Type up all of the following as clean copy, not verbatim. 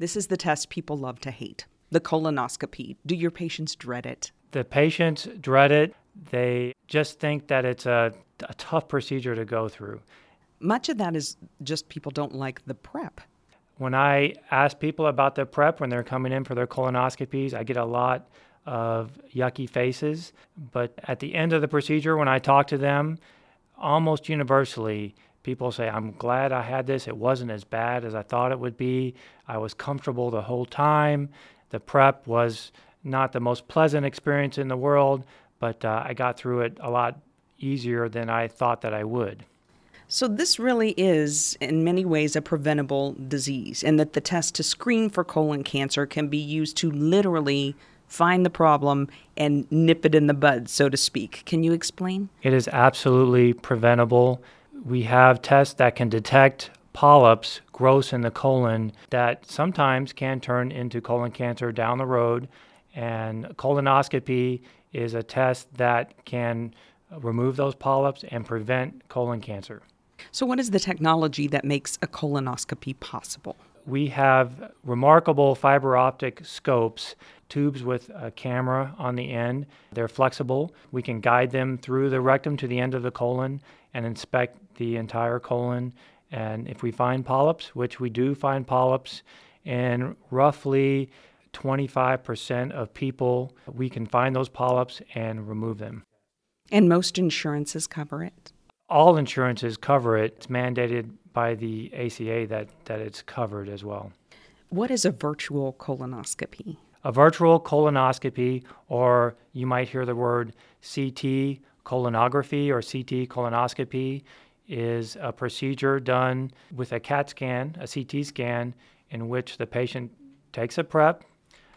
This is the test people love to hate, the colonoscopy. Do your patients dread it? The patients dread it. They just think that it's a tough procedure to go through. Much of that is just people don't like the prep. When I ask people about the prep when they're coming in for their colonoscopies, I get a lot of yucky faces. But at the end of the procedure, when I talk to them, almost universally, people say, I'm glad I had this. It wasn't as bad as I thought it would be. I was comfortable the whole time. The prep was not the most pleasant experience in the world, but I got through it a lot easier than I thought that I would. So this really is, in many ways, a preventable disease, and that the test to screen for colon cancer can be used to literally find the problem and nip it in the bud, so to speak. Can you explain? It is absolutely preventable. We have tests that can detect polyps, growths in the colon, that sometimes can turn into colon cancer down the road. And colonoscopy is a test that can remove those polyps and prevent colon cancer. So what is the technology that makes a colonoscopy possible? We have remarkable fiber optic scopes, tubes with a camera on the end. They're flexible. We can guide them through the rectum to the end of the colon and inspect the entire colon. And if we find polyps, which we do find polyps in roughly 25% of people, we can find those polyps and remove them. And most insurances cover it? All insurances cover it. It's mandated by the ACA that it's covered as well. What is a virtual colonoscopy? A virtual colonoscopy, or you might hear the word CT colonography or CT colonoscopy, is a procedure done with a CAT scan, a CT scan, in which the patient takes a prep,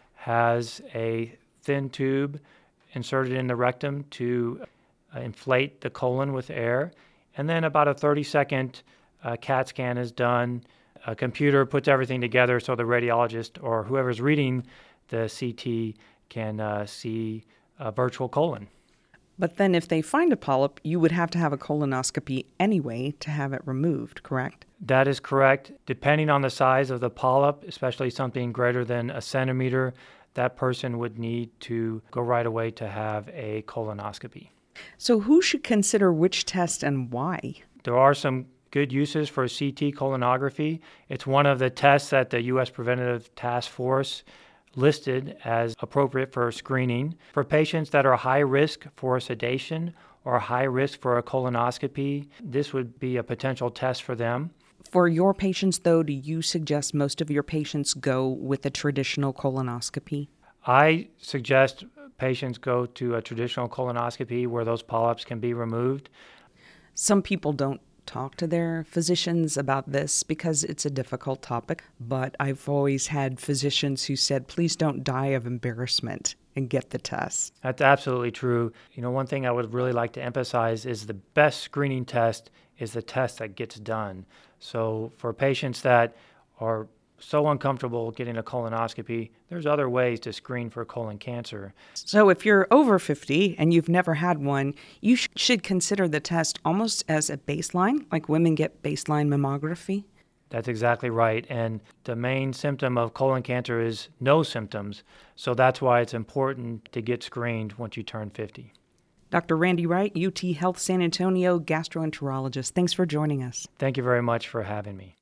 has a thin tube inserted in the rectum to inflate the colon with air, and then about a 30-second CAT scan is done. A computer puts everything together so the radiologist or whoever's reading the CT can see a virtual colon. But then if they find a polyp, you would have to have a colonoscopy anyway to have it removed, correct? That is correct. Depending on the size of the polyp, especially something greater than a centimeter, that person would need to go right away to have a colonoscopy. So who should consider which test and why? There are some good uses for CT colonography. It's one of the tests that the U.S. Preventative Task Force listed as appropriate for screening. For patients that are high risk for sedation or high risk for a colonoscopy, this would be a potential test for them. For your patients, though, do you suggest most of your patients go with a traditional colonoscopy? I suggest patients go to a traditional colonoscopy where those polyps can be removed. Some people don't talk to their physicians about this because it's a difficult topic, but I've always had physicians who said, please don't die of embarrassment and get the test. That's absolutely true. One thing I would really like to emphasize is the best screening test is the test that gets done. So for patients that are so uncomfortable getting a colonoscopy, there's other ways to screen for colon cancer. So if you're over 50 and you've never had one, you should consider the test almost as a baseline, like women get baseline mammography. That's exactly right. And the main symptom of colon cancer is no symptoms. So that's why it's important to get screened once you turn 50. Dr. Randy Wright, UT Health San Antonio gastroenterologist. Thanks for joining us. Thank you very much for having me.